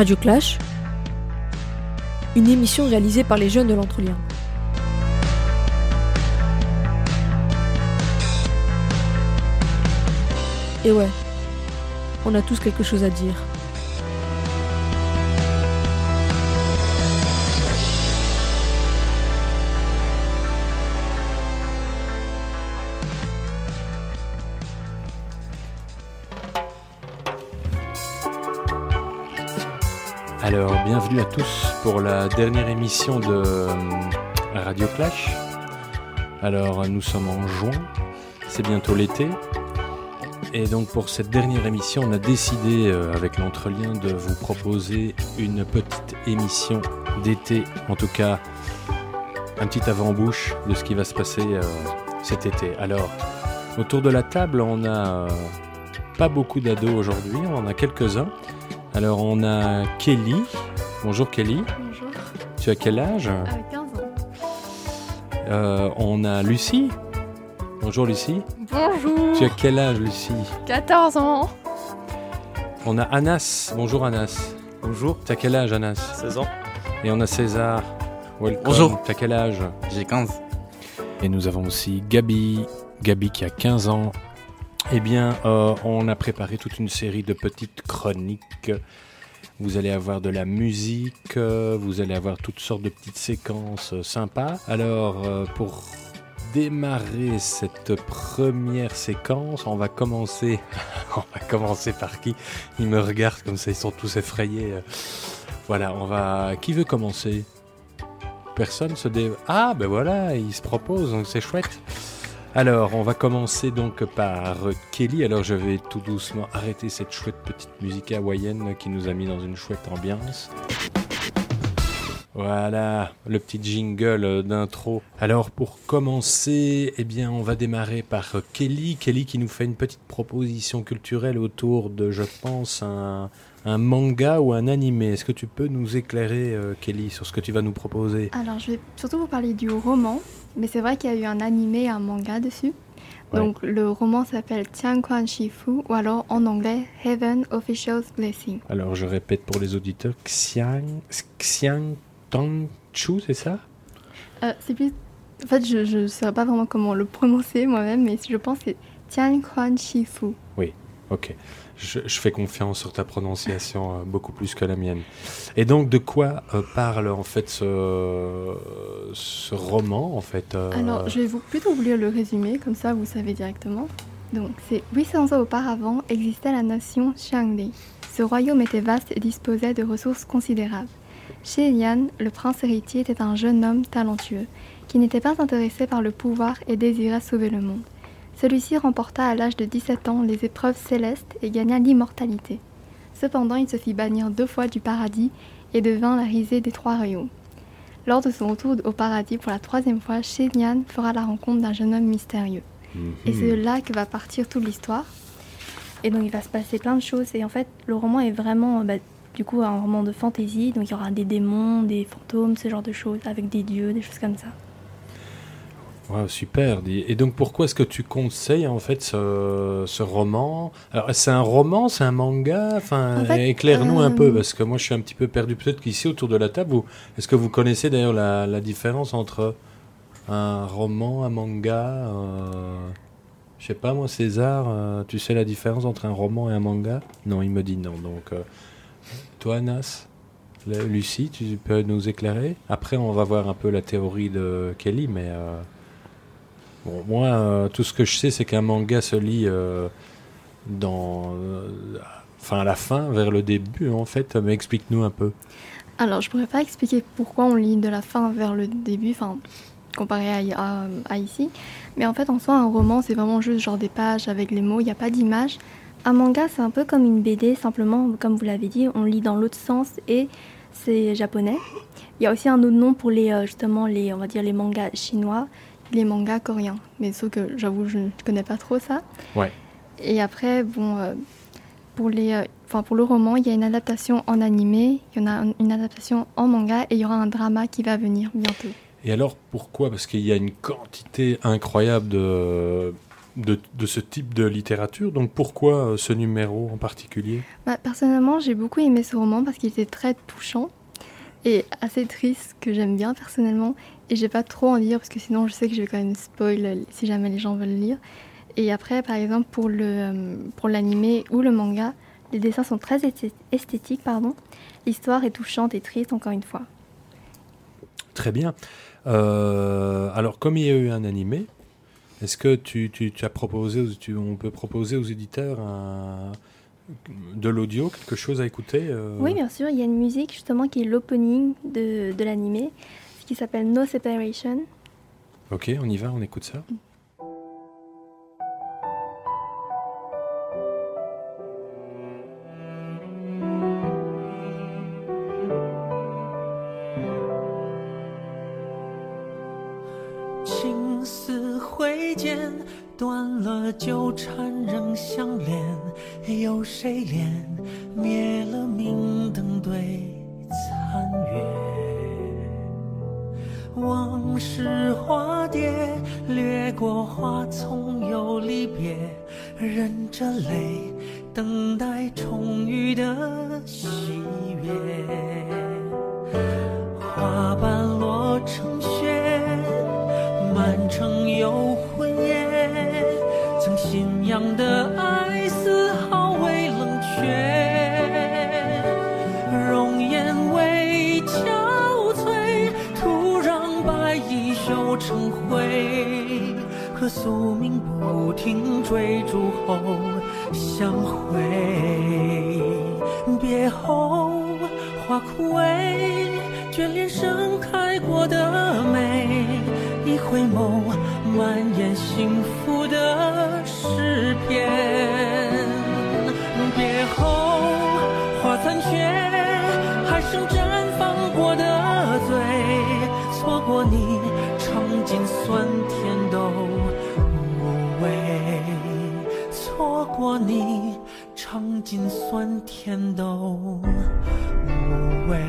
Radio Clash, une émission réalisée par les jeunes de l'Entrelien. Et ouais, on a tous quelque chose à dire. Alors, bienvenue à tous pour la dernière émission de Radio Clash. Alors, nous sommes en juin, c'est bientôt l'été. Et donc, pour cette dernière émission, on a décidé, avec l'Entrelien, de vous proposer une petite émission d'été. En tout cas, un petit avant-bouche de ce qui va se passer cet été. Alors, autour de la table, on a pas beaucoup d'ados aujourd'hui, on en a quelques-uns. Alors, on a Kelly. Bonjour Kelly. Bonjour. Tu as quel âge ? 15 ans. On a Lucie. Bonjour Lucie. Bonjour. Tu as quel âge Lucie ? 14 ans. On a Anas. Bonjour Anas. Bonjour. Tu as quel âge Anas ? 16 ans. Et on a César. Welcome. Bonjour. Tu as quel âge ? J'ai 15. Et nous avons aussi Gabi. Gabi qui a 15 ans. Eh bien, on a préparé toute une série de petites chroniques. Vous allez avoir de la musique, vous allez avoir toutes sortes de petites séquences sympas. Alors, pour démarrer cette première séquence, on va commencer par qui ? Ils me regardent comme ça, ils sont tous effrayés. Voilà, Qui veut commencer ? Personne se Ah, ben voilà, il se propose, donc c'est chouette. Alors, on va commencer donc par Kelly. Alors, je vais tout doucement arrêter cette chouette petite musique hawaïenne qui nous a mis dans une chouette ambiance. Voilà, le petit jingle d'intro. Alors, pour commencer, eh bien, on va démarrer par Kelly. Kelly qui nous fait une petite proposition culturelle autour de, je pense, un manga ou un animé. Est-ce que tu peux nous éclairer, Kelly, sur ce que tu vas nous proposer ? Alors, je vais surtout vous parler du roman, mais c'est vrai qu'il y a eu un animé et un manga dessus. Ouais. Donc, le roman s'appelle Tianquan Shifu, ou alors en anglais Heaven Official's Blessing. Alors, je répète pour les auditeurs, Xiang Tong Chu, c'est ça ? C'est plus... En fait, je ne sais pas vraiment comment le prononcer moi-même, mais je pense que c'est Tianquan Shifu. Oui, ok. Je fais confiance sur ta prononciation beaucoup plus que la mienne. Et donc, de quoi parle en fait ce roman en fait Alors, je vais plutôt vous lire le résumé, comme ça vous savez directement. Donc, c'est 800 ans auparavant existait la nation Xiangli. Ce royaume était vaste et disposait de ressources considérables. Shi Lian, le prince héritier, était un jeune homme talentueux, qui n'était pas intéressé par le pouvoir et désirait sauver le monde. Celui-ci remporta à l'âge de 17 ans les épreuves célestes et gagna l'immortalité. Cependant, il se fit bannir 2 fois du paradis et devint la risée des 3 royaumes. Lors de son retour au paradis pour la 3e fois, Shi Lian fera la rencontre d'un jeune homme mystérieux. Et c'est de là que va partir toute l'histoire. Et donc il va se passer plein de choses. Et en fait, le roman est vraiment du coup un roman de fantasy. Donc il y aura des démons, des fantômes, ce genre de choses, avec des dieux, des choses comme ça. Wow, super. Et donc, pourquoi est-ce que tu conseilles en fait ce roman ? Alors, c'est un roman, c'est un manga ? Enfin, En fait, éclaire-nous un peu, parce que moi, je suis un petit peu perdu. Peut-être qu'ici, autour de la table, est-ce que vous connaissez d'ailleurs la différence entre un roman, un manga Je sais pas, moi, César, tu sais la différence entre un roman et un manga ? Non, il me dit non. Donc, toi, Anas ? Lucie, tu peux nous éclairer ? Après, on va voir un peu la théorie de Kelly, mais... Bon, moi, tout ce que je sais, c'est qu'un manga se lit à la fin, vers le début, en fait. Mais explique-nous un peu. Alors, je pourrais pas expliquer pourquoi on lit de la fin vers le début, comparé à ici. Mais en fait, en soi, un roman, c'est vraiment juste genre des pages avec les mots, il n'y a pas d'image. Un manga, c'est un peu comme une BD, simplement, comme vous l'avez dit, on lit dans l'autre sens et c'est japonais. Il y a aussi un autre nom pour on va dire les mangas chinois, les mangas coréens. Mais sauf que, j'avoue, je ne connais pas trop ça. Ouais. Et après, pour le roman, il y a une adaptation en animé, il y en a une adaptation en manga et il y aura un drama qui va venir bientôt. Et alors, pourquoi ? Parce qu'il y a une quantité incroyable de ce type de littérature. Donc pourquoi ce numéro en particulier? Personnellement, j'ai beaucoup aimé ce roman parce qu'il était très touchant et assez triste, que j'aime bien personnellement. Et j'ai pas trop en lire parce que sinon je sais que je vais quand même spoil si jamais les gens veulent lire. Et après, par exemple, pour l'animé ou le manga, les dessins sont très esthétiques, pardon. L'histoire est touchante et triste, encore une fois. Très bien. Alors, comme il y a eu un animé, est-ce que tu as proposé, on peut proposer aux éditeurs de l'audio, quelque chose à écouter Oui, bien sûr. Il y a une musique justement qui est l'opening de l'animé, qui s'appelle No Separation. Ok, on y va, on écoute ça. 断了纠缠仍相连，有谁怜？灭了明灯对残月。往事化蝶，掠过花丛又离别，忍着泪，等待重遇的喜悦。花瓣落成雪，满城有魂夜。曾信仰的爱丝毫未冷却，容颜未憔悴，徒让白衣羞成灰，可宿命不停追逐后相会。别后花枯萎，眷恋盛开过的美，一回眸满眼幸福的诗篇。别后花残缺，还剩绽放过的醉，错过你尝尽酸甜都无味，错过你尝尽酸甜都无味。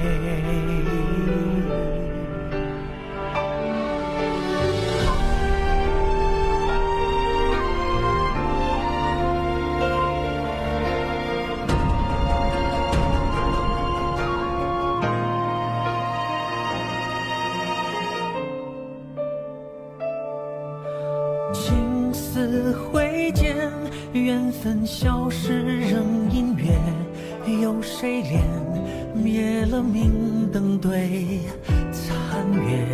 情丝挥剑，缘分消逝仍隐约，有谁怜？灭了明灯对残月。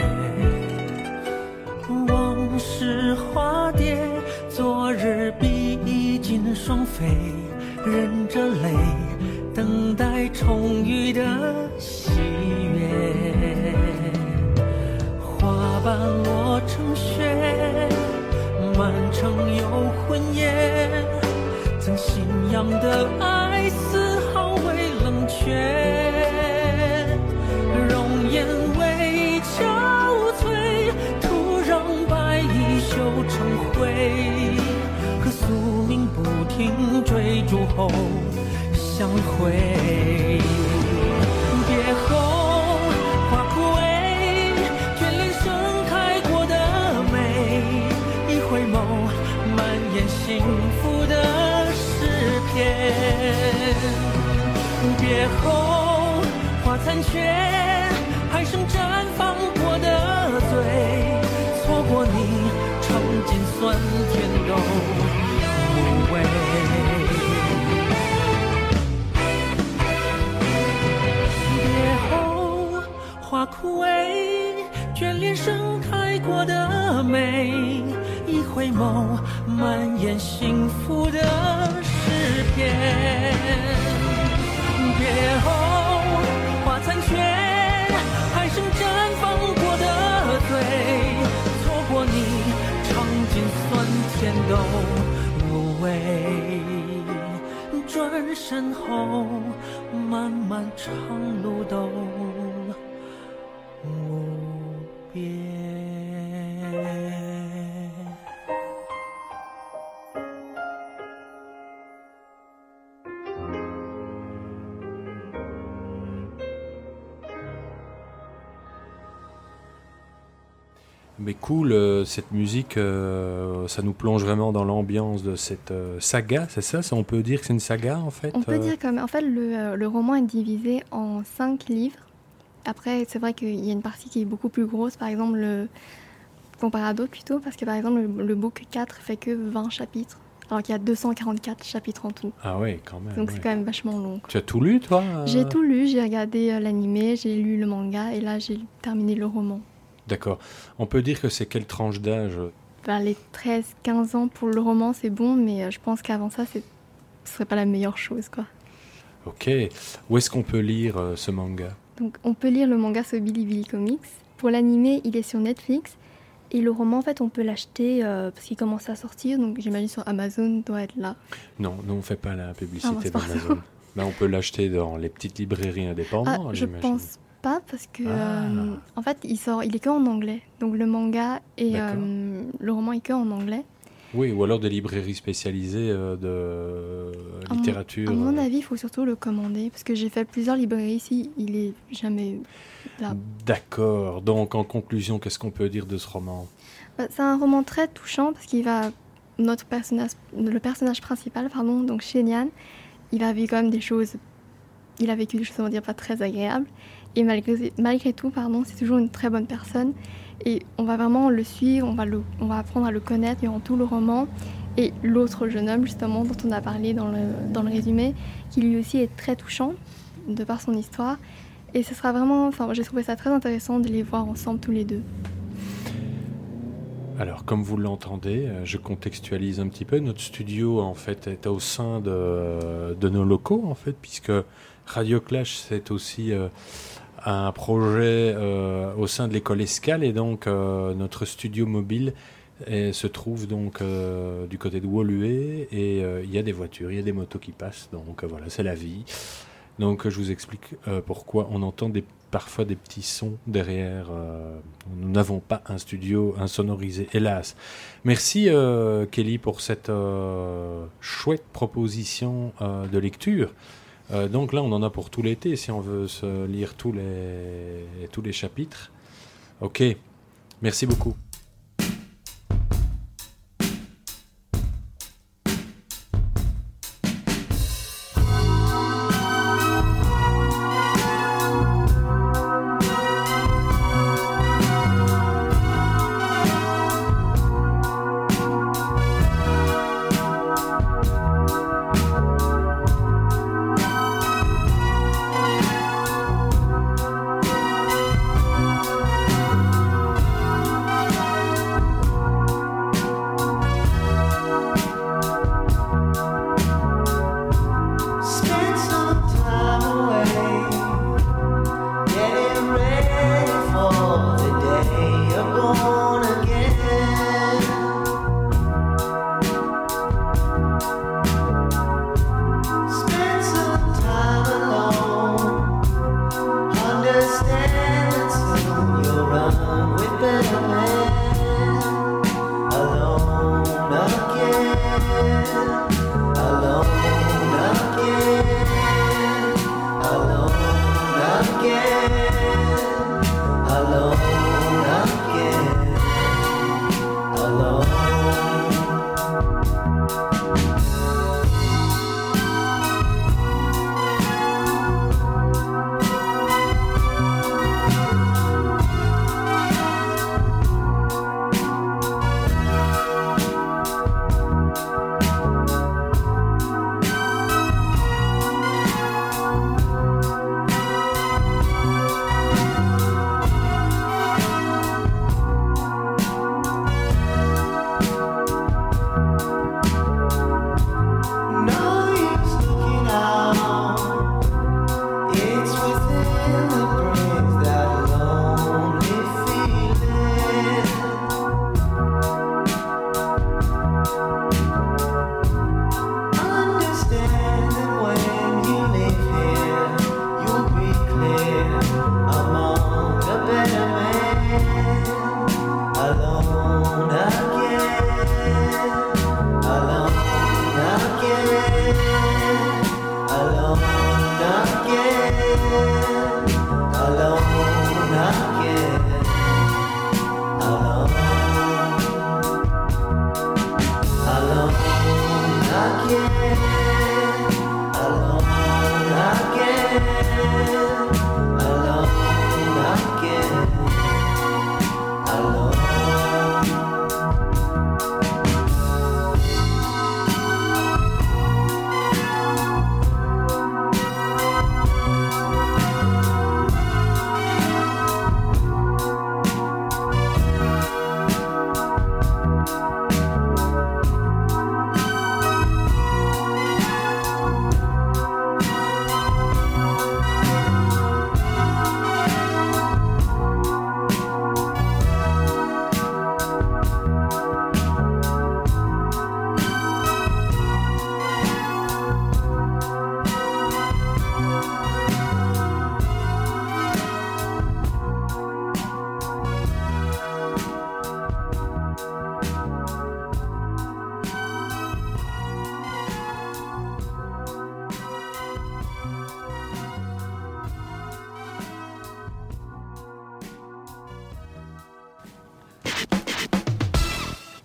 往事化蝶，昨日比衣襟双飞，忍着泪，等待重遇的喜悦。花瓣落成雪，满城有魂夜，曾信仰的爱丝毫未冷却，容颜未憔悴，徒让白衣羞成灰，可宿命不停追逐后相会。别后花枯萎，眷恋盛开过的美，一回眸满眼幸福的诗篇。别后花残缺，还剩绽放过的醉，错过你尝尽酸甜都无味。别后花枯萎，眷恋盛开过的美，一回眸满眼幸福的诗篇。别后花残缺，还剩绽放过的醉，错过你尝尽酸甜都无味。转身后漫漫长路都无边。 Mais cool, cette musique, ça nous plonge vraiment dans l'ambiance de cette saga, c'est ça? On peut dire que c'est une saga en fait? On peut dire comme... En fait, le roman est divisé en 5 livres. Après, c'est vrai qu'il y a une partie qui est beaucoup plus grosse, par exemple, comparé à d'autres plutôt, parce que par exemple, le book 4 fait que 20 chapitres, alors qu'il y a 244 chapitres en tout. Ah ouais, quand même. Donc c'est quand même vachement long. Tu as tout lu, toi? J'ai tout lu, j'ai regardé l'animé, j'ai lu le manga, et là j'ai terminé le roman. D'accord. On peut dire que c'est quelle tranche d'âge? Les 13-15 ans pour le roman, c'est bon, mais je pense qu'avant ça, ce serait pas la meilleure chose, quoi. Ok. Où est-ce qu'on peut lire ce manga? Donc, on peut lire le manga sur Bilibili Comics. Pour l'animé, il est sur Netflix. Et le roman, en fait, on peut l'acheter parce qu'il commence à sortir. Donc, j'imagine sur Amazon, doit être là. Non, on ne fait pas la publicité bon, d'Amazon. Mais on peut l'acheter dans les petites librairies indépendantes, je j'imagine. pense pas parce que, en fait, il est que en anglais. Donc, le manga et le roman est que en anglais. Oui, ou alors des librairies spécialisées de littérature. À mon avis, il faut surtout le commander, parce que j'ai fait plusieurs librairies ici, il est jamais là. D'accord. Donc, en conclusion, qu'est-ce qu'on peut dire de ce roman? C'est un roman très touchant, parce qu'il va... le personnage principal, donc Shenian, il a vécu quand même des choses... Il a vécu des choses, on va dire, pas très agréables. Et malgré tout, c'est toujours une très bonne personne. Et on va vraiment le suivre, on va apprendre à le connaître durant tout le roman. Et l'autre jeune homme, justement, dont on a parlé dans le résumé, qui lui aussi est très touchant, de par son histoire. Et ce sera vraiment... j'ai trouvé ça très intéressant de les voir ensemble tous les deux. Alors, comme vous l'entendez, je contextualise un petit peu. Notre studio, en fait, est au sein de nos locaux, en fait, puisque Radio Clash, c'est aussi... un projet au sein de l'école Escale, et donc notre studio mobile se trouve donc du côté de Woluwe, et il y a des voitures, il y a des motos qui passent, donc voilà, c'est la vie. Donc je vous explique pourquoi on entend parfois des petits sons derrière. Nous n'avons pas un studio insonorisé, hélas. Merci Kelly pour cette chouette proposition de lecture. Donc là, on en a pour tout l'été, si on veut se lire tous les chapitres. Ok, merci beaucoup.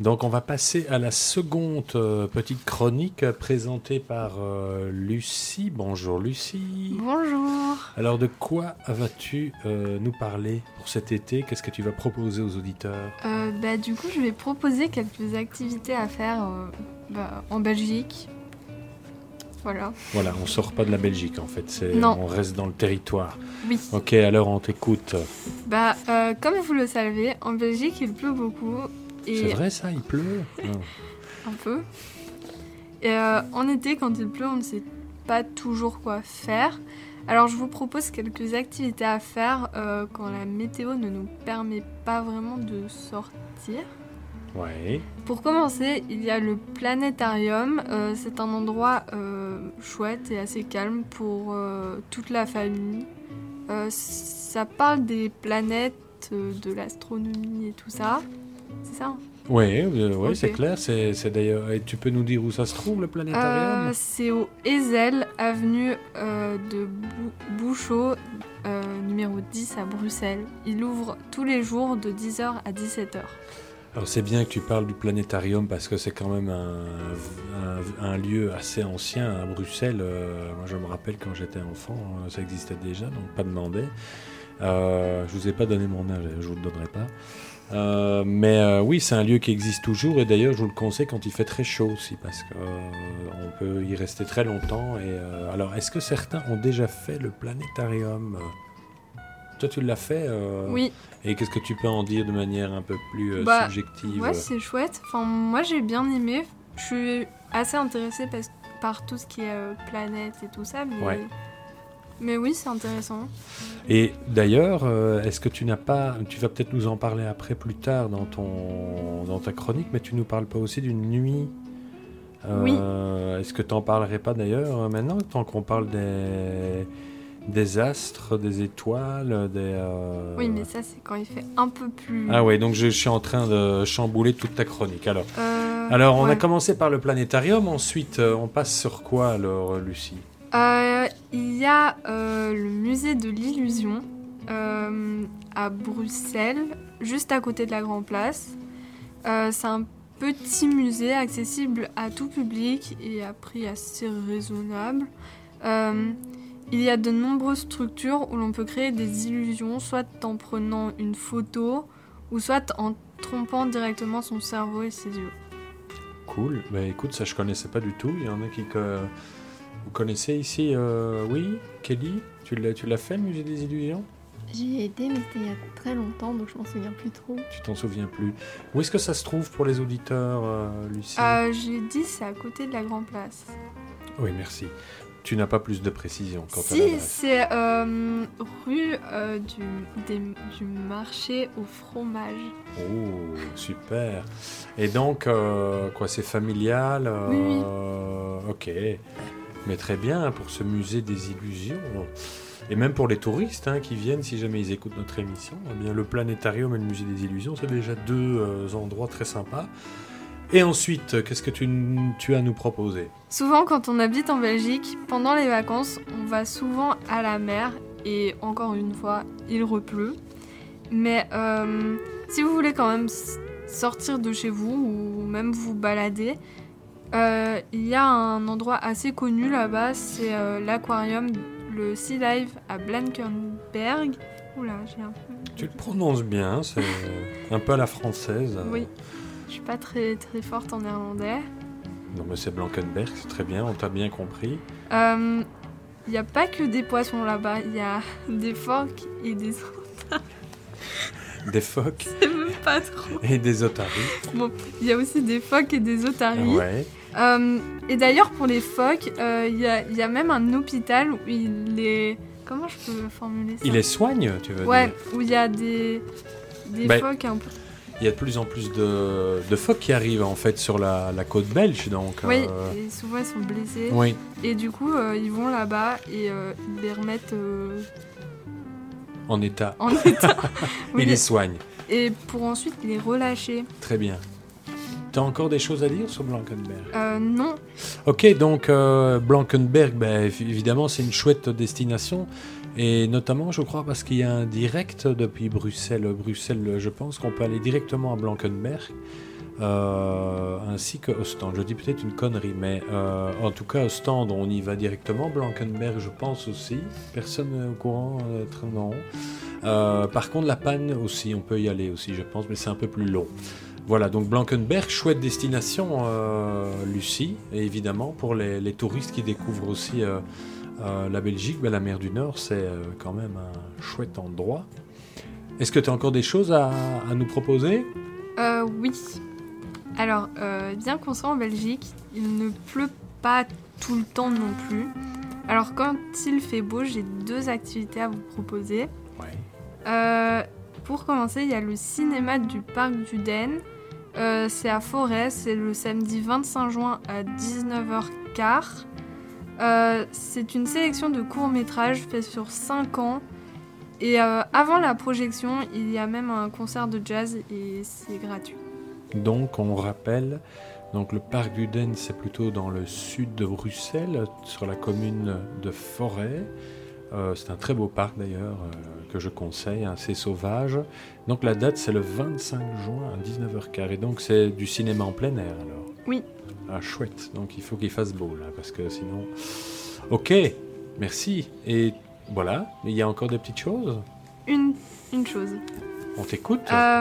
Donc on va passer à la seconde petite chronique présentée par Lucie. Bonjour Lucie. Bonjour. Alors de quoi vas-tu nous parler pour cet été? Qu'est-ce que tu vas proposer aux auditeurs? Du coup, je vais proposer quelques activités à faire en Belgique. Voilà. Voilà, on sort pas de la Belgique en fait, Non. On reste dans le territoire. Oui. Ok, alors on t'écoute. Comme vous le savez, en Belgique, il pleut beaucoup. Et C'est vrai ça, il pleut? Non. un peu. Et en été, quand il pleut, on ne sait pas toujours quoi faire. Alors, je vous propose quelques activités à faire quand la météo ne nous permet pas vraiment de sortir. Ouais. Pour commencer, il y a le planétarium. C'est un endroit chouette et assez calme pour toute la famille. Ça parle des planètes, de l'astronomie et tout ça. C'est ça? Ouais, Ok. c'est clair. C'est d'ailleurs. Et tu peux nous dire où ça se trouve le planétarium? C'est au Ezel, avenue de Bouchot, numéro 10 à Bruxelles. Il ouvre tous les jours de 10h à 17h. Alors c'est bien que tu parles du planétarium parce que c'est quand même un lieu assez ancien à Bruxelles. Moi je me rappelle quand j'étais enfant, ça existait déjà, donc pas demander. Je vous ai pas donné mon âge, je vous le donnerai pas. Mais oui, c'est un lieu qui existe toujours et d'ailleurs je vous le conseille quand il fait très chaud aussi parce qu'on peut y rester très longtemps. Alors est-ce que certains ont déjà fait le planétarium? Toi tu l'as fait? Oui. Et qu'est-ce que tu peux en dire de manière un peu plus subjective? Ouais, c'est chouette. Enfin, moi, j'ai bien aimé. Je suis assez intéressée par tout ce qui est planète et tout ça. Ouais. Mais oui, c'est intéressant. Et d'ailleurs, est-ce que tu vas peut-être nous en parler après, plus tard, dans ta chronique, mais tu nous parles pas aussi d'une nuit? Oui. Est-ce que tu n'en parlerais pas d'ailleurs maintenant, tant qu'on parle des astres, des étoiles, Oui, mais ça, c'est quand il fait un peu plus... Ah ouais, donc je suis en train de chambouler toute ta chronique. Alors on a commencé par le planétarium, ensuite on passe sur quoi alors, Lucie? Il y a le musée de l'illusion à Bruxelles, juste à côté de la Grand Place. C'est un petit musée accessible à tout public et à prix assez raisonnable. Il y a de nombreuses structures où l'on peut créer des illusions, soit en prenant une photo, ou soit en trompant directement son cerveau et ses yeux. Cool. Bah écoute, ça je connaissais pas du tout. Il y en a qui vous connaissez ici? Oui, Kelly, tu l'as fait le musée des illusions? J'y ai été, mais c'était il y a très longtemps, donc je m'en souviens plus trop. Tu t'en souviens plus. Où est-ce que ça se trouve pour les auditeurs, Lucie? J'ai dit c'est à côté de la Grand Place. Oui, merci. Tu n'as pas plus de précision quant à Si, l'adresse. c'est rue du marché au fromage. Oh, super. Et donc, quoi, c'est familial? Oui. Ok. Mais très bien pour ce musée des illusions. Et même pour les touristes qui viennent, si jamais ils écoutent notre émission, eh bien, le planétarium et le musée des illusions, c'est déjà deux endroits très sympas. Et ensuite, qu'est-ce que tu as à nous proposer? Souvent, quand on habite en Belgique, pendant les vacances, on va souvent à la mer. Et encore une fois, il repleut. Mais si vous voulez quand même sortir de chez vous ou même vous balader, il y a un endroit assez connu là-bas, c'est l'aquarium, le Sea Life à Blankenberg. Oula, j'ai un peu... Tu le prononces bien, c'est un peu à la française. Oui, je suis pas très, très forte en néerlandais. Non mais c'est Blankenberg, c'est très bien, on t'a bien compris. Il n'y a pas que des poissons là-bas, il y a des phoques et des... Des phoques C'est même pas trop. et des otaries. Bon, il y a aussi des phoques et des otaries. Ouais. Et d'ailleurs, pour les phoques, il y a même un hôpital où il les... Comment je peux formuler ça? Il les soigne, tu veux Ouais, dire? où il y a des phoques un peu... Il y a de plus en plus de phoques qui arrivent en fait sur la côte belge, donc... Oui, et souvent ils sont blessés. Oui. Et du coup, ils vont là-bas et ils les remettent En état. en état. Oui, Il les soigne. et pour ensuite les relâcher. Très bien. T'as encore des choses à dire sur Blankenberg? Non. Ok, donc Blankenberg, évidemment, c'est une chouette destination. Et notamment, je crois, parce qu'il y a un direct depuis Bruxelles. Bruxelles, je pense qu'on peut aller directement à Blankenberg. ainsi que Ostende. Je dis peut-être une connerie, mais en tout cas, Ostende, on y va directement. Blankenberg, je pense aussi. Personne n'est au courant, non. Par contre, La Panne aussi, on peut y aller aussi, je pense, mais c'est un peu plus long. Voilà, donc Blankenberg, chouette destination, Lucie, et évidemment pour les touristes qui découvrent aussi la Belgique, la mer du Nord, c'est quand même un chouette endroit. Est-ce que tu as encore des choses à nous proposer ? Oui. Alors, bien qu'on soit en Belgique, il ne pleut pas tout le temps non plus. Alors, quand il fait beau, j'ai 2 activités à vous proposer. Ouais. Pour commencer, il y a le cinéma du Parc du Den. C'est à Forêt, c'est le samedi 25 juin à 19h15. C'est une sélection de courts-métrages faits sur 5 ans. Et avant la projection, il y a même un concert de jazz et c'est gratuit. Donc, on rappelle, donc le Parc du Den, c'est plutôt dans le sud de Bruxelles, sur la commune de Forêt. C'est un très beau parc d'ailleurs, que je conseille, assez sauvage. Donc la date, c'est le 25 juin à 19h15. Et donc c'est du cinéma en plein air alors ? Oui. Ah, chouette. Donc il faut qu'il fasse beau là, parce que sinon... Ok, merci. Et voilà, il y a encore des petites choses ? Une chose. On t'écoute ?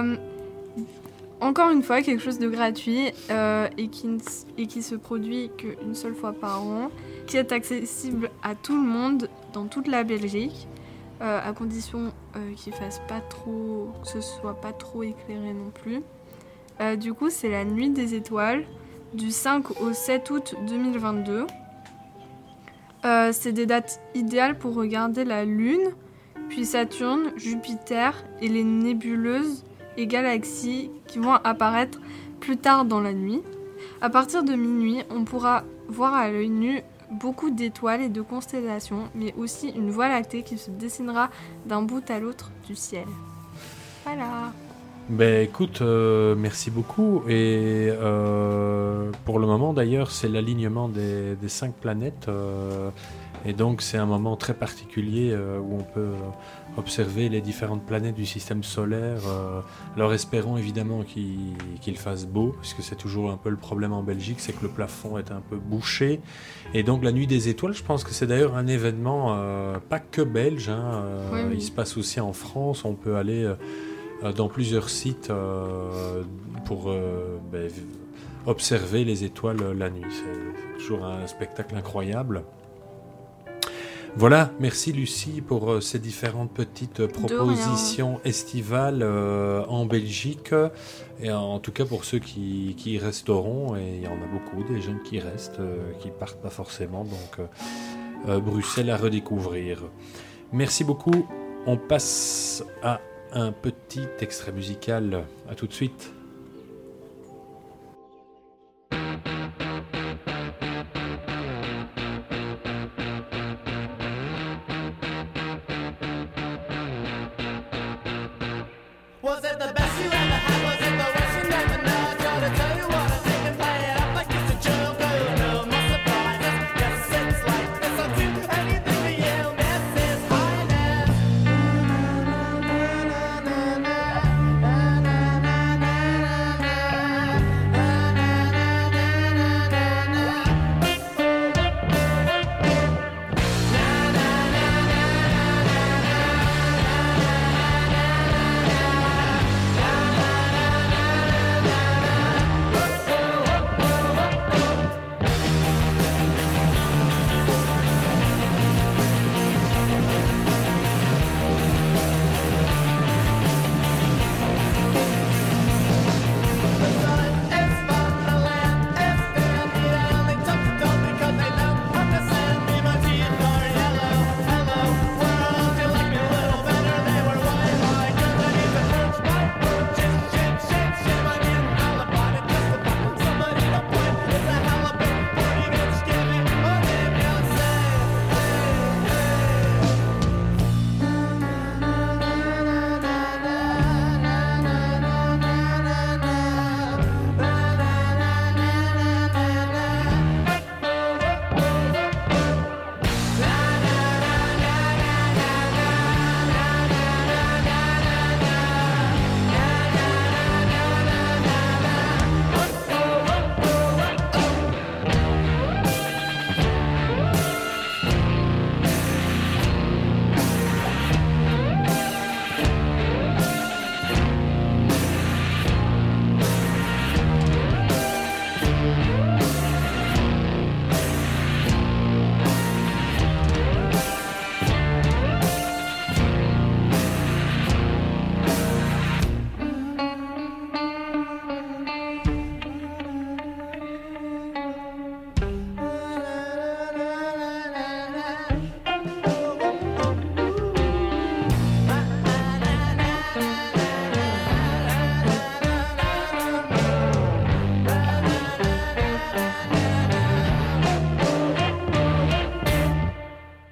Encore une fois, quelque chose de gratuit et qui se produit qu'une seule fois par an, qui est accessible à tout le monde dans toute la Belgique, à condition qu'il fasse pas trop, que ce soit pas trop éclairé non plus. Du coup, c'est la Nuit des Étoiles, du 5 au 7 août 2022. C'est des dates idéales pour regarder la Lune, puis Saturne, Jupiter et les nébuleuses et galaxies qui vont apparaître plus tard dans la nuit. À partir de minuit, on pourra voir à l'œil nu beaucoup d'étoiles et de constellations, mais aussi une voie lactée qui se dessinera d'un bout à l'autre du ciel. Voilà. Ben écoute, merci beaucoup. Et pour le moment d'ailleurs, c'est l'alignement des 5 planètes. Et donc c'est un moment très particulier où on peut observer les différentes planètes du système solaire. Alors espérons évidemment qu'il fasse beau, puisque c'est toujours un peu le problème en Belgique, c'est que le plafond est un peu bouché. Et donc la Nuit des Étoiles, je pense que c'est d'ailleurs un événement pas que belge. Oui. Il se passe aussi en France, on peut aller... dans plusieurs sites pour observer les étoiles la nuit. C'est toujours un spectacle incroyable. Voilà, merci Lucie pour ces différentes petites propositions estivales en Belgique. Et en tout cas pour ceux qui y resteront, et il y en a beaucoup, des jeunes qui restent, qui partent pas forcément. Donc Bruxelles à redécouvrir. Merci beaucoup. On passe à un petit extrait musical. À tout de suite.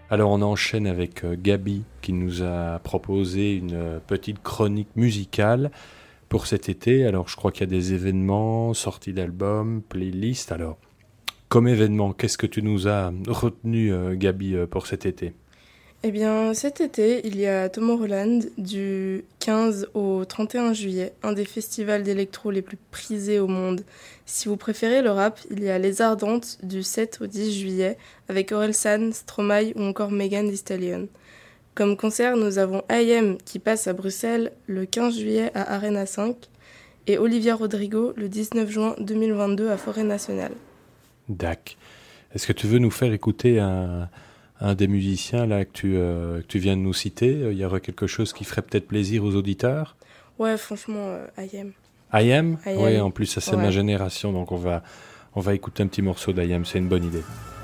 Alors on enchaîne avec Gabi qui nous a proposé une petite chronique musicale pour cet été. Alors je crois qu'il y a des événements, sorties d'albums, playlists. Alors comme événement, qu'est-ce que tu nous as retenu Gabi pour cet été ? Eh bien, cet été, il y a Tomorrowland du 15 au 31 juillet, un des festivals d'électro les plus prisés au monde. Si vous préférez le rap, il y a Les Ardentes du 7 au 10 juillet avec Orelsan, Stromae ou encore Megan Thee Stallion. Comme concert, nous avons I.M qui passe à Bruxelles le 15 juillet à Arena 5 et Olivia Rodrigo le 19 juin 2022 à Forêt Nationale. Dac. Est-ce que tu veux nous faire écouter un des musiciens là que tu viens de nous citer? Il y aurait quelque chose qui ferait peut-être plaisir aux auditeurs? Ouais, franchement, I.M. I.M? I.M. Oui, en plus ça c'est Ouais. ma génération, donc on va écouter un petit morceau d'I.M, c'est une bonne idée.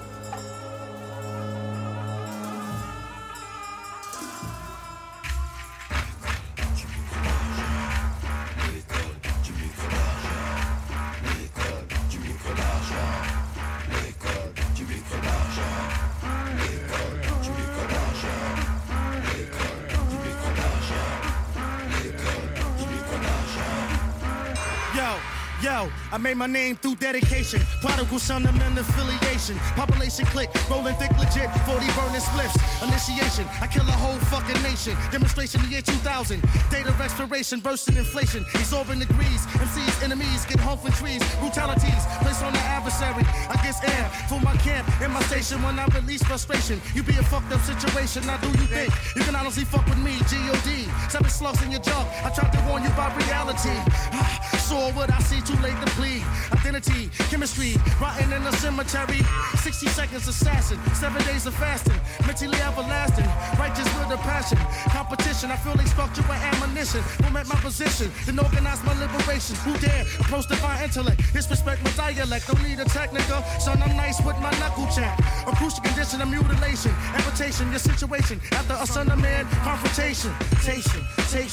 Yo, I made my name through dedication. Prodigal son of men affiliation. Population click, rolling thick legit. 40 burning spliffs. Initiation, I kill a whole fucking nation. Demonstration the year 2000. Date of expiration, bursting inflation. Exorbitant degrees. MCs, enemies, get home from trees. Brutalities, placed on the adversary. I guess air for my camp in my station when I release frustration. You be a fucked up situation, now do you think you can honestly fuck with me? G.O.D. 7 slugs in your jaw. I tried to warn you about reality. Saw what I see, too late to plead. Identity, chemistry, rotting in the cemetery. 60 seconds assassin, 7 days of fasting. Mentally everlasting, righteous with a passion. Competition, I feel like structure with ammunition. Who at my position, then organize my liberation. Who dare approach divine intellect? Disrespect my dialect, don't need a technical. Son, I'm nice with my knuckle check. A crucial condition of mutilation, amputation, your situation. After a son of man, confrontation. Tation.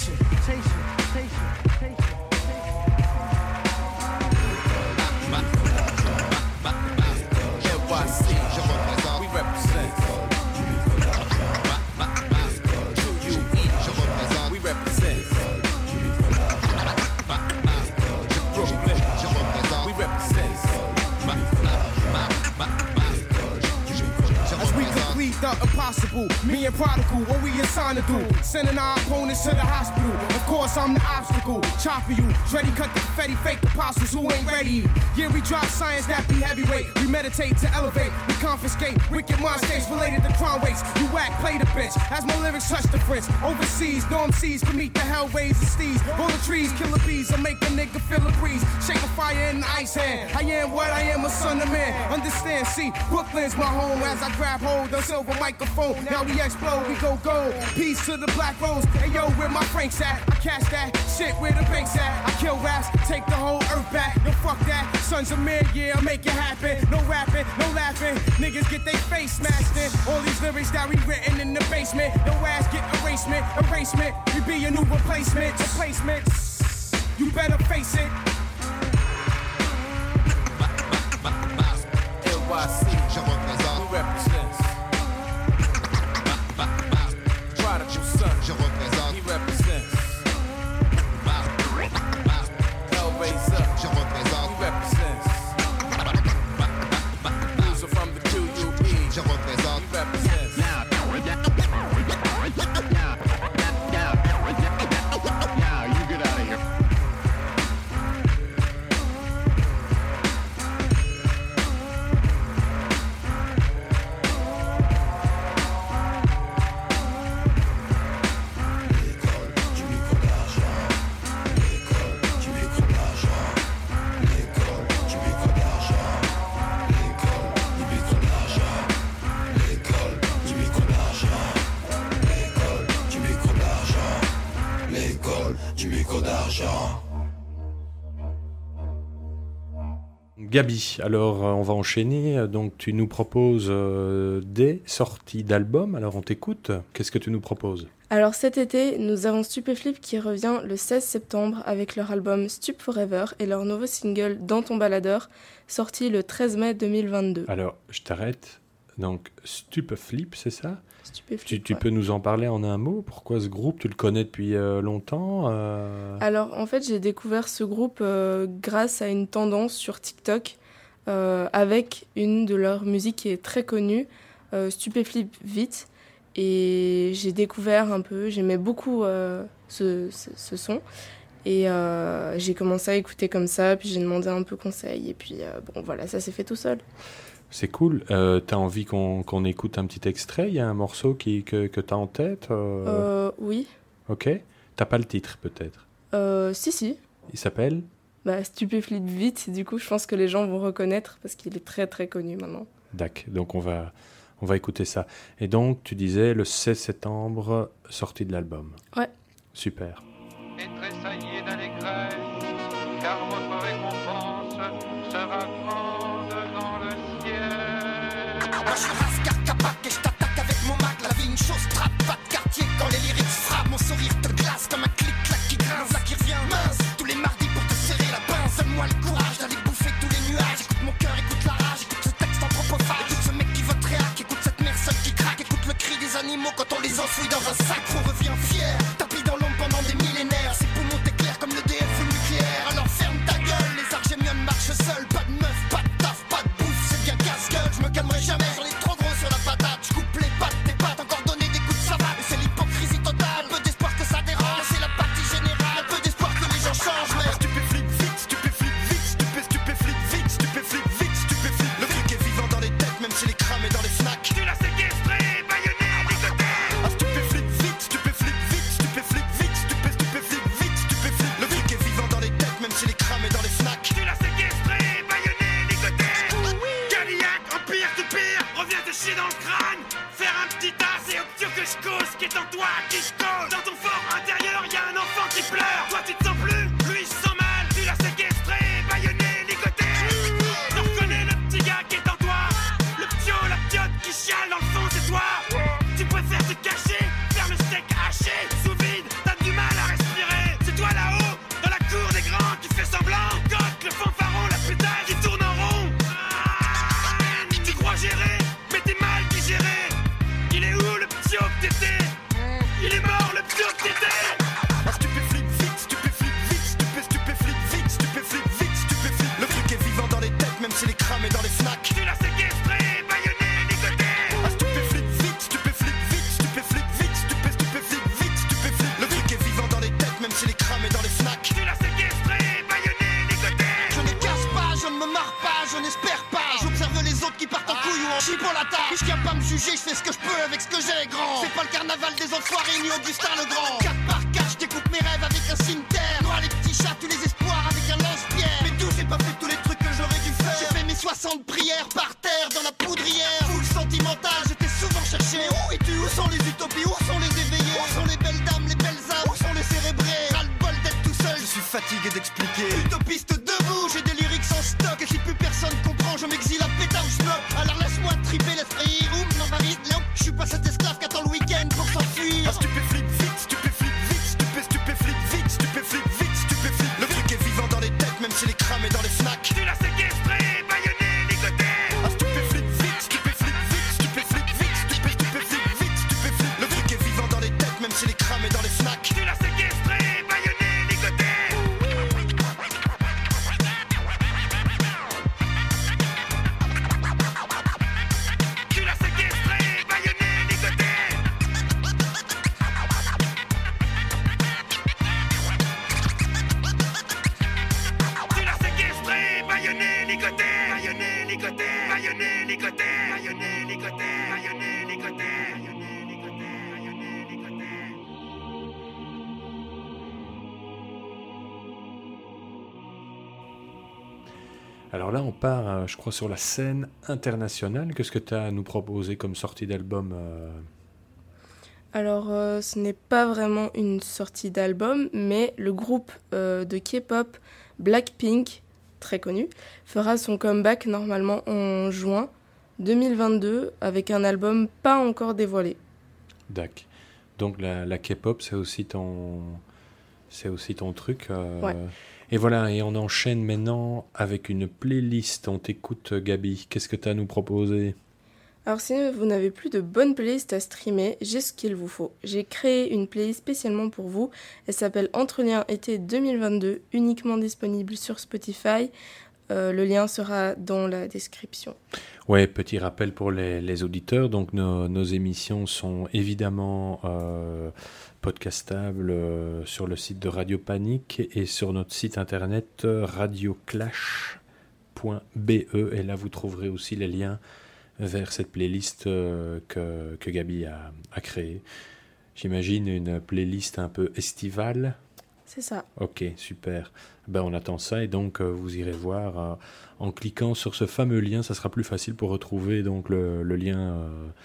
NYC, je représente, we represent. QUE, je représente, we represent. Brooklyn, je représente, we represent. As we complete the impossible, me and Prodigal, what we assigned to do, sending our opponents to the hospital. Of course, I'm the obstacle, chopping you. Ready, cut the confetti, fake apostles who ain't ready. Yeah, we drop science that be heavyweight. We meditate to elevate, we confiscate wicked mind states related to crime weights. You whack, play the bitch, as my lyrics touch the fringe. Overseas, no MCs can meet the hellways and steeds. Roll the trees, kill the bees, and make a nigga feel a breeze. Shake a fire in the ice hand. I am what I am, a son of man. Understand, see, Brooklyn's my home as I grab hold of silver microphone. Now we explode, we go gold. Peace to the black rose. Hey yo, where my Franks at? I catch that shit where the banks at. I kill raps, take the whole earth back. Yo, fuck that. Sons of men, yeah, I make it happen. No rapping, no laughing. Niggas get they face smashed in. All these lyrics that we written in the basement. No ass get erasement. We be a new replacement. You better face it. NYC, je représente, we represent. Prodigal son, je représente, he represents. Hellraiser, je représente, he represents. Loser from the QUE, je représente, he represents. Now you get out of here. Gabi, alors on va enchaîner. Donc tu nous proposes des sorties d'albums. Alors on t'écoute. Qu'est-ce que tu nous proposes? Alors cet été, nous avons Stupeflip qui revient le 16 septembre avec leur album Stup Forever et leur nouveau single Dans ton baladeur, sorti le 13 mai 2022. Alors je t'arrête. Donc, Stupeflip, c'est ça? Stupeflip, Tu peux nous en parler en un mot? Pourquoi ce groupe? Tu le connais depuis longtemps? Alors, en fait, j'ai découvert ce groupe grâce à une tendance sur TikTok avec une de leurs musiques qui est très connue, Stupeflip Vite. Et j'ai découvert un peu, j'aimais beaucoup ce son. Et j'ai commencé à écouter comme ça, puis j'ai demandé un peu conseil. Et puis, bon, voilà, ça s'est fait tout seul. C'est cool. T'as envie qu'on écoute un petit extrait? Il y a un morceau que t'as en tête? Oui. Ok. T'as pas le titre, peut-être? Si. Il s'appelle? Stupeflip Vite, du coup, je pense que les gens vont reconnaître parce qu'il est très très connu maintenant. D'accord. Donc on va écouter ça. Et donc, tu disais le 16 septembre, sortie de l'album. Ouais. Super. Et tressaillez d'allégresse, car votre récompense sera grande dans le ciel. Moi je rascar capac et je t'attaque avec mon mag. La vie une chose trappe, pas de quartier quand les lyrics frappent. Mon sourire te glace comme un clic-clac qui grince. Là qui revient mince, tous les mardis pour te serrer la pince. Donne-moi le courage d'aller bouffer tous les nuages. Écoute mon cœur, écoute la rage, écoute ce texte anthropophage. Écoute ce mec qui vote réac, écoute cette mère seule qui craque. Écoute le cri des animaux quand on les enfouit dans un sac. On revient fier, tapis dans l'ombre pendant des millénaires. Ses poumons t'éclairent comme le DF ou le nucléaire. Alors ferme ta gueule, les argémiones marchent seuls. Pas de meuf, pas de taf, pas de bouffe, c'est bien casse-gueule. Je me calmerai jamais, j'en ai trop gros sur la patate. Je coupe les pattes, tes pattes, encore donner des coups de savate. Et c'est l'hypocrisie totale, un peu d'espoir que ça dérange. Là, c'est la partie générale, un peu d'espoir que les gens changent. Mais stupéflip vite, stupéflip vite, stupéflip vite, stupéflip vite, stupéflip. Le truc est vivant dans les têtes, même chez les crâmes et dans les fnacs. Tu l'as séquestré, baïonné, ligoté. Stupéflip vite, stupéflip vite, stupéflip vite, stupéflip vite, stupéflip. Le truc est vivant dans les têtes, même chez les crâmes et dans les fnacs. Tu l'as séquestré, baïonné, ligoté. Cadillac, empire tout pire, reviens te chier dans le crâne. Faire un petit tas, c'est obtus que je cause, qui est en toi, qui je cause. Dans ton fort intérieur, y'a un enfant qui pleure. Toi tu te sens plus, lui il se sent mal. Tu l'as séquestré, baïonné, ligoté. Je reconnais le petit gars qui est en toi. Le ptio, la ptiote qui chiale dans le fond, c'est toi. Tu préfères te cacher, faire le steak haché. Sous vide, t'as du mal à respirer. C'est toi là-haut, dans la cour des grands, qui fait semblant. Coque, le fanfaron, la putaille qui tourne en rond. Tu crois gérer, mais t'es mal digéré. Il est où le ptio que t'étais? Il est mort le ptio que t'étais. Stupéflip vite, stupéflip vite, stupéflip vite, stupéflip vite, stupéflip. Le truc est vivant dans les têtes, même chez les crâmes et dans les fnacs. Tu l'as séquestré, baïonné, ligoté. Stupéflip vite, stupéflip vite, stupéflip vite, stupéflip vite, stupéflip. Le truc est vivant dans les têtes, même chez les crâmes et dans les fnacs. Tu l'as séquestré, baïonné, ligoté. Je ne casse pas, je ne me marre pas, je n'espère pas. J'observe les autres qui partent en couille ou en chie pour la table. Je viens pas me juger, je fais ce que je peux avec ce que j'ai, grand. C'est pas le carnaval des enfoirés ni Augustin le Grand. 4 par 4, je découpe mes rêves avec un cimetière. Moi les petits chats, tous les espoirs avec un lance-pierre. Mais d'où j'ai pas fait tous les trucs que j'aurais dû faire. J'ai fait mes 60 prières par terre dans la poudrière. Full sentimental, j'étais souvent cherché. Mais où es-tu? Où sont les utopies? Où sont les éveillés? Où sont les belles dames, les belles âmes? Où sont les cérébrés? Ras-le-bol d'être tout seul, je suis fatigué d'expliquer. Utopiste debout, j'ai des lyrics en stock. Et si plus personne comprend, je m'exile à péta ou schnock. Alors laisse-moi triper l'esprit, ou non Marie, non. Je suis pas cet esclave qui attend le week-end pour s'enfuir. Stupéflip vite, stupéflip vite, stupéflip vite, stupéflip vite, stupéflip. Le truc est vivant dans les têtes, même chez les crâmes et dans les fnacs. Tu l'as séquestré, baïonné, ligoté. Stupéflip vite, stupéflip vite, stupéflip vite, stupéflip vite, stupéflip. Le truc est vivant dans les têtes, même chez les crâmes et dans les fnacs. Tu l'as séquestré, baïonné, ligoté. Tu l'as séquestré, baïonné, ligoté. Tu l'as séquestré, baïonné, ligoté. Baïonné, ligoté. Baïonné, ligoté. Baïonné, ligoté. Baïonné, ligoté. Baïonné, ligoté. Baïonné, ligoté. Alors là, on part, je crois, sur la scène internationale. Qu'est-ce que tu as à nous proposer comme sortie d'album? Alors, ce n'est pas vraiment une sortie d'album, mais le groupe de K-pop Blackpink, très connu, fera son comeback normalement en juin 2022 avec un album pas encore dévoilé. D'accord. Donc la K-pop, c'est aussi ton truc. Ouais. Et voilà, et on enchaîne maintenant avec une playlist. On t'écoute, Gabi. Qu'est-ce que tu as à nous proposer? Alors si vous n'avez plus de bonne playlist à streamer, j'ai ce qu'il vous faut. J'ai créé une playlist spécialement pour vous. Elle s'appelle Entreliens été 2022, uniquement disponible sur Spotify. Le lien sera dans la description. Ouais, petit rappel pour les auditeurs. Donc nos émissions sont évidemment podcastables sur le site de Radio Panique et sur notre site internet radioclash.be. Et là, vous trouverez aussi les liens vers cette playlist que Gabi a créée. J'imagine une playlist un peu estivale. C'est ça. Ok, super. On attend ça et donc vous irez voir en cliquant sur ce fameux lien, ça sera plus facile pour retrouver donc le lien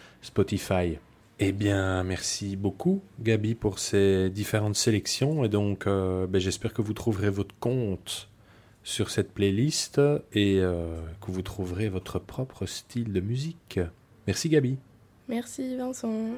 Spotify. Eh bien, merci beaucoup Gabi pour ces différentes sélections et donc j'espère que vous trouverez votre compte sur cette playlist et que vous trouverez votre propre style de musique. Merci Gabi. Merci Vincent.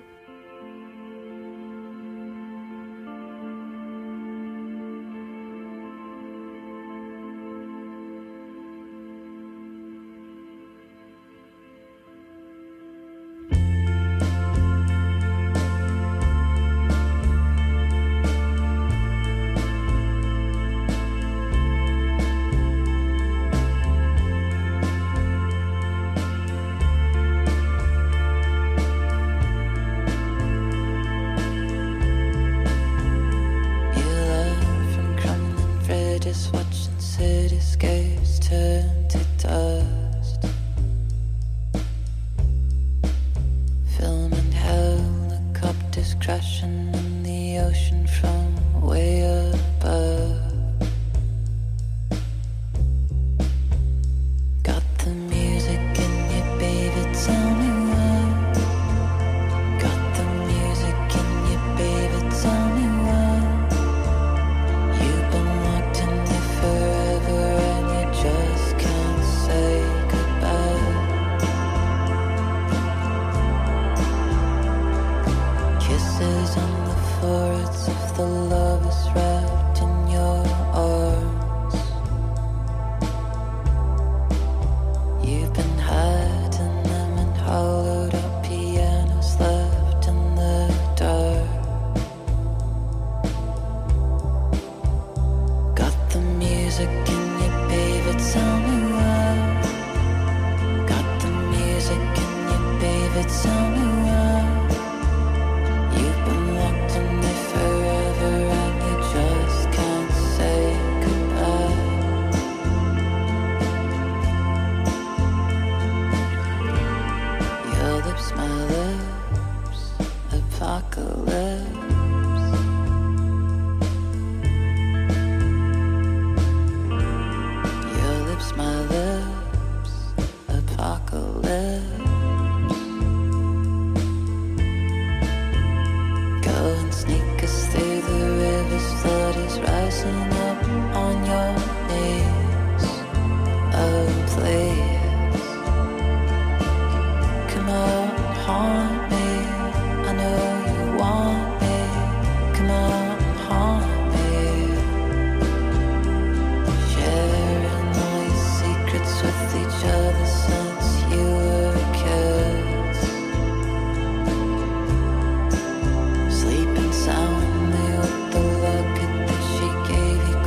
Sleeping soundly with the locket that she gave you.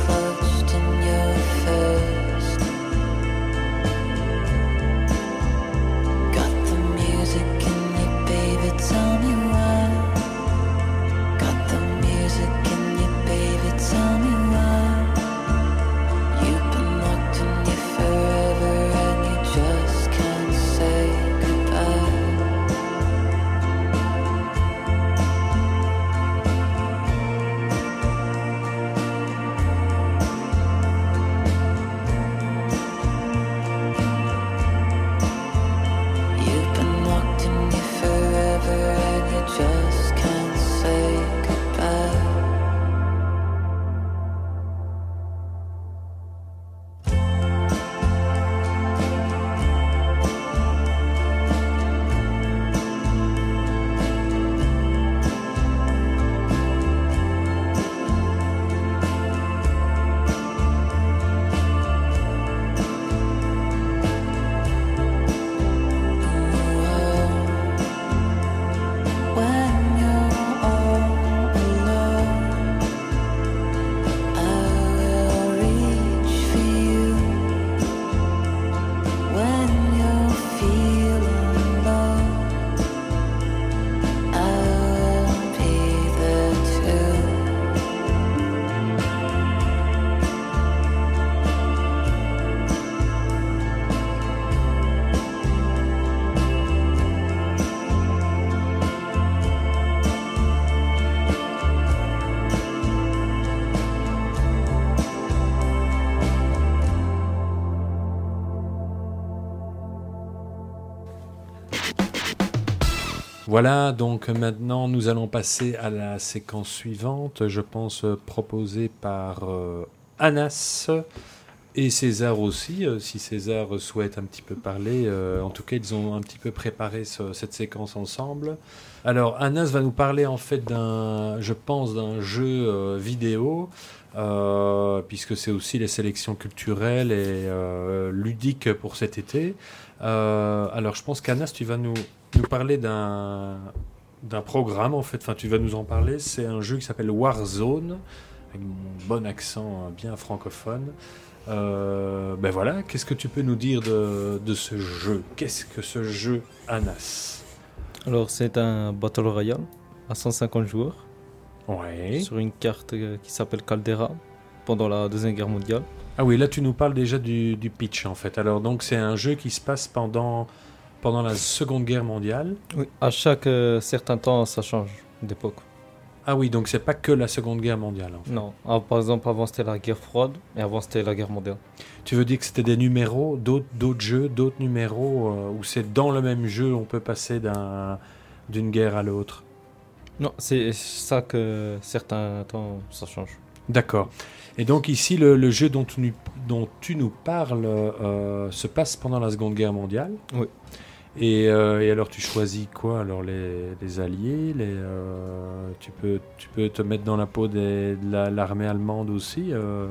Voilà, donc maintenant nous allons passer à la séquence suivante, je pense proposée par Anas et César aussi, si César souhaite un petit peu parler. En tout cas, ils ont un petit peu préparé cette séquence ensemble. Alors, Anas va nous parler en fait d'un jeu vidéo, puisque c'est aussi les sélections culturelles et ludiques pour cet été. Alors, je pense qu'Anas, tu vas nous parler d'un programme en fait. Enfin, tu vas nous en parler. C'est un jeu qui s'appelle Warzone, avec mon bon accent bien francophone. Ben voilà, qu'est-ce que tu peux nous dire de ce jeu? Qu'est-ce que ce jeu, Anas? Alors, c'est un Battle Royale à 150 joueurs. Ouais. Sur une carte qui s'appelle Caldera, pendant la Deuxième Guerre mondiale. Ah oui, là tu nous parles déjà du pitch en fait. Alors donc c'est un jeu qui se passe pendant la Seconde Guerre mondiale. Oui, à chaque certain temps, ça change d'époque. Ah oui, donc c'est pas que la Seconde Guerre mondiale. En fait. Non, par exemple, avant c'était la guerre froide, et avant c'était la guerre mondiale. Tu veux dire que c'était des numéros, d'autres jeux, d'autres numéros, où c'est dans le même jeu, on peut passer d'une guerre à l'autre? Non, c'est ça que certains temps, ça change. D'accord. Et donc ici, le jeu dont tu nous parles se passe pendant la Seconde Guerre mondiale. Oui. Et alors tu choisis quoi? Alors les alliés, tu peux te mettre dans la peau de l'armée allemande aussi.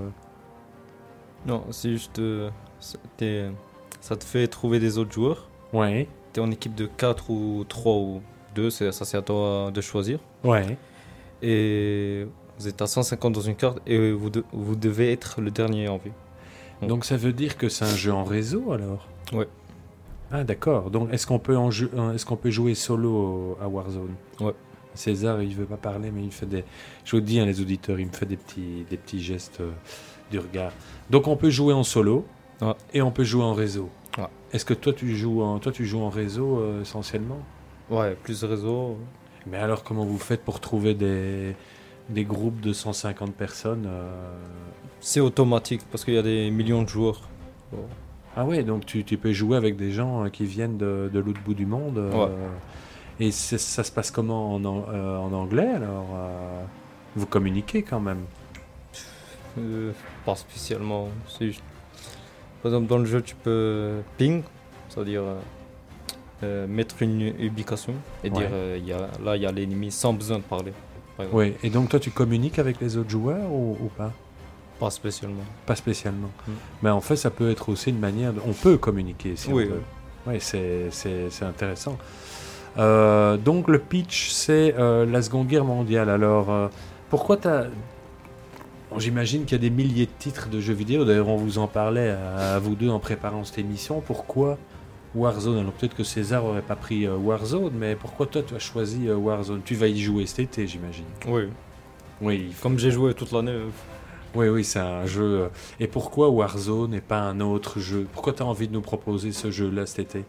Non, c'est juste ça te fait trouver des autres joueurs. Ouais. T'es en équipe de 4 ou 3 ou 2, ça c'est à toi de choisir. Ouais. Et vous êtes à 150 dans une carte et vous devez être le dernier en vie. Donc ça veut dire que c'est un jeu en réseau alors? Ouais. Ah d'accord, donc est-ce qu'on peut jouer solo à Warzone? Ouais. César il veut pas parler mais il fait je vous dis les auditeurs, il me fait des petits gestes du regard. Donc on peut jouer en solo et on peut jouer en réseau. Ouais. Est-ce que toi tu joues en réseau essentiellement? Ouais, plus réseau. Mais alors comment vous faites pour trouver des groupes de 150 personnes C'est automatique parce qu'il y a des millions de joueurs. Oh. Ah ouais, donc tu peux jouer avec des gens qui viennent de l'autre bout du monde. Ouais. Et ça se passe comment en anglais alors vous communiquez quand même? Pas spécialement. C'est juste... Par exemple, dans le jeu, tu peux ping, c'est-à-dire mettre une ubication et dire là, il y a l'ennemi sans besoin de parler. Oui, et donc toi, tu communiques avec les autres joueurs ou pas? Pas spécialement. Pas spécialement. Mais en fait, ça peut être aussi une manière... On peut communiquer si on veut. Oui, c'est intéressant. Donc le pitch, c'est la Seconde Guerre mondiale. Alors, pourquoi j'imagine qu'il y a des milliers de titres de jeux vidéo. D'ailleurs, on vous en parlait à vous deux en préparant cette émission. Pourquoi Warzone? Alors peut-être que César aurait pas pris Warzone, mais pourquoi toi, tu as choisi Warzone? Tu vas y jouer cet été, j'imagine. Oui. Oui. Comme j'ai joué toute l'année. Oui, c'est un jeu. Et pourquoi Warzone et pas un autre jeu? Pourquoi tu as envie de nous proposer ce jeu-là cet été?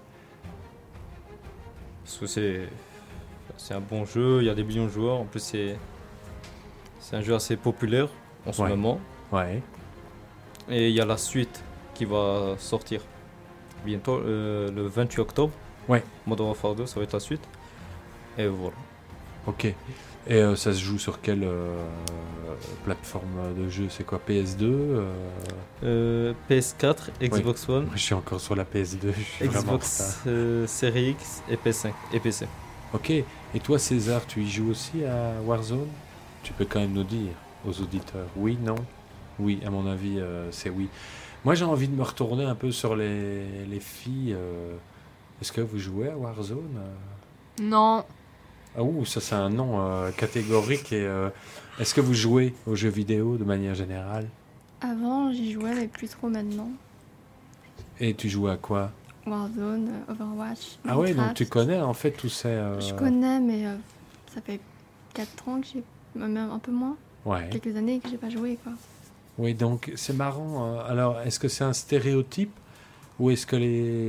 Parce que c'est un bon jeu, il y a des millions de joueurs. En plus, c'est un jeu assez populaire en ce moment. Ouais. Et il y a la suite qui va sortir bientôt, le 28 octobre. Ouais. Modern Warfare 2, ça va être la suite. Et voilà. Ok. Et ça se joue sur quelle plateforme de jeu? C'est quoi, PS2 PS4, Xbox One. Je suis encore sur la PS2. Xbox Series X et PS5 et PC. Ok. Et toi, César, tu y joues aussi à Warzone? Tu peux quand même nous dire aux auditeurs. Oui, non? Oui, à mon avis, c'est oui. Moi, j'ai envie de me retourner un peu sur les filles. Est-ce que vous jouez à Warzone? Non. Ah ouh, ça c'est un nom catégorique. Et est-ce que vous jouez aux jeux vidéo de manière générale? Avant, j'y jouais, mais plus trop maintenant. Et tu jouais à quoi? Warzone, Overwatch. Ah ouais, donc Minecraft. tu connais en fait tous ces... Je connais, mais ça fait 4 ans que j'ai... Même un peu moins. Ouais. Quelques années que j'ai pas joué, quoi. Oui, donc c'est marrant. Alors, est-ce que c'est un stéréotype ou est-ce que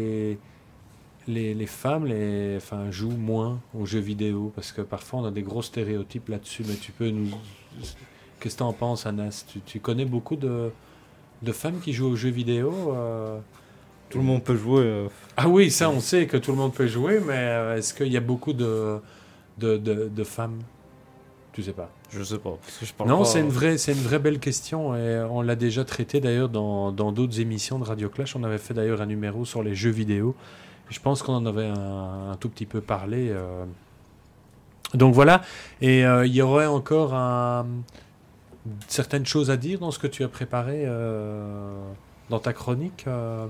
les femmes jouent moins aux jeux vidéo? Parce que parfois on a des gros stéréotypes là-dessus, mais tu peux nous... Qu'est-ce que tu en penses, Anas? Tu connais beaucoup de femmes qui jouent aux jeux vidéo Tout le monde peut jouer. Ah oui, ça on sait que tout le monde peut jouer, mais est-ce qu'il y a beaucoup de femmes? Tu sais pas. Je sais pas. Parce que je parle Non, pas... c'est une vraie belle question et on l'a déjà traité d'ailleurs dans d'autres émissions de Radio Clash. On avait fait d'ailleurs un numéro sur les jeux vidéo. Je pense qu'on en avait un tout petit peu parlé. Donc voilà. Et il y aurait encore certaines choses à dire dans ce que tu as préparé dans ta chronique.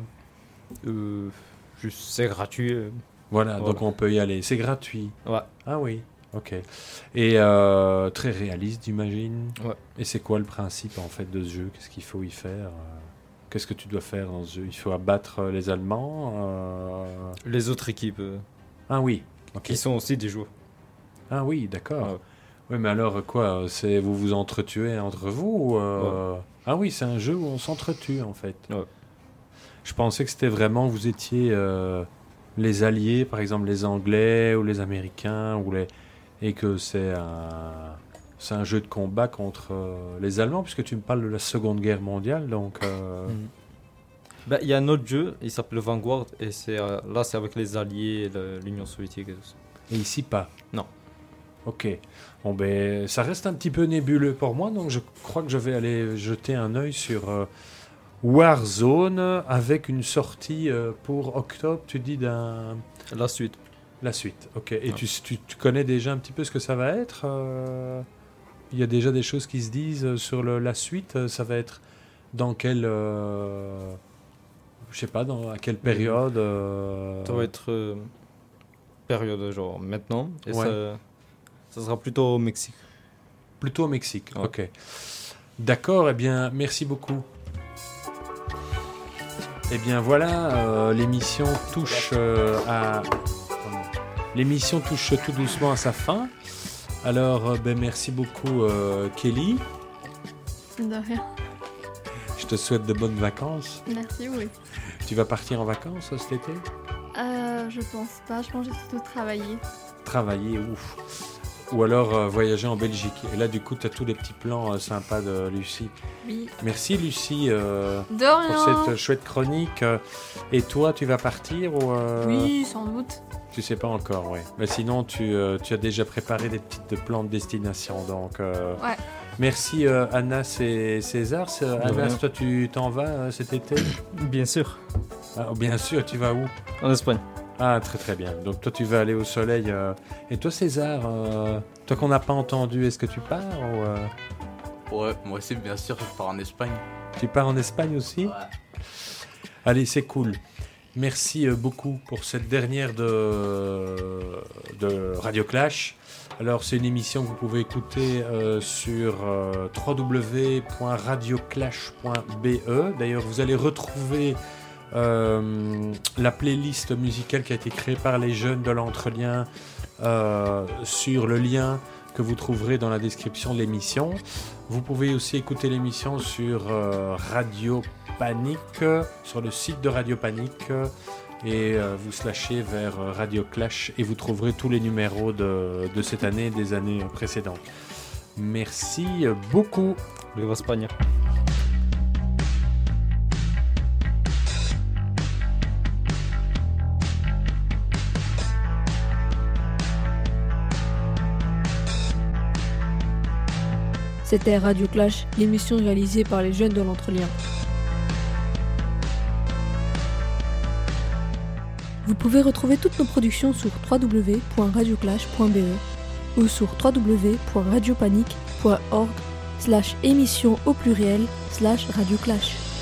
Juste, c'est gratuit. Voilà, donc on peut y aller. C'est gratuit. Ouais. Ah oui. Ok. Et très réaliste, j'imagine. Ouais. Et c'est quoi le principe en fait de ce jeu? Qu'est-ce qu'il faut y faire? Qu'est-ce que tu dois faire dans ce jeu? Il faut abattre les Allemands. Les autres équipes. Ah oui. Ok. Qui sont aussi des joueurs. Ah oui, d'accord. Ouais. Oui, mais alors quoi? C'est vous vous entretuez entre vous ou, Ouais. Ah oui, c'est un jeu où on s'entretue en fait. Ouais. Je pensais que c'était vraiment vous étiez les alliés, par exemple les Anglais ou les Américains et que c'est un jeu de combat contre les Allemands, puisque tu me parles de la Seconde Guerre mondiale, donc... Ben, il y a un autre jeu, il s'appelle Vanguard, et c'est avec les Alliés, l'Union soviétique et tout ça. Et ici, pas? Non. Ok. Bon, ben, ça reste un petit peu nébuleux pour moi, donc je crois que je vais aller jeter un œil sur Warzone, avec une sortie pour octobre, tu dis d'un... La suite. La suite, ok. Et tu connais déjà un petit peu ce que ça va être Il y a déjà des choses qui se disent sur la suite. Ça va être dans quelle... je sais pas, à quelle période Ça va être période genre maintenant. Et ouais. Ça sera plutôt au Mexique. Plutôt au Mexique, ouais. Ok. D'accord, eh bien, merci beaucoup. Eh bien voilà, l'émission touche L'émission touche tout doucement à sa fin. Alors, merci beaucoup, Kelly. De rien. Je te souhaite de bonnes vacances. Merci, oui. Tu vas partir en vacances cet été? Je pense pas. Je pense que j'ai surtout travaillé. Travailler, ouf. Ou alors voyager en Belgique. Et là, du coup, tu as tous les petits plans sympas de Lucie. Oui. Merci, Lucie, de rien. pour cette chouette chronique. Et toi, tu vas partir ou Oui, sans doute. Tu sais pas encore, oui. Mais sinon, tu as déjà préparé des petites plans de destination. Donc, ouais. Merci, Anas et César. Anas, toi, tu t'en vas cet été? Bien sûr. Ah, bien sûr, tu vas où? En Espagne. Ah, très très bien. Donc toi, tu vas aller au soleil. Et toi, César, toi qu'on n'a pas entendu, est-ce que tu pars ou Ouais, moi aussi, bien sûr, je pars en Espagne. Tu pars en Espagne aussi? Ouais. Allez, c'est cool. Merci beaucoup pour cette dernière de Radio Clash. Alors, c'est une émission que vous pouvez écouter sur www.radioclash.be. D'ailleurs, vous allez retrouver la playlist musicale qui a été créée par les jeunes de l'Entrelien sur le lien que vous trouverez dans la description de l'émission. Vous pouvez aussi écouter l'émission sur Radio Panique, sur le site de Radio Panique, et vous slashez vers Radio Clash et vous trouverez tous les numéros de cette année et des années précédentes. Merci beaucoup. Viva Espagne. C'était Radio Clash, l'émission réalisée par les jeunes de l'Entrelien. Vous pouvez retrouver toutes nos productions sur www.radioclash.be ou sur www.radiopanique.org/émission au pluriel/radioclash.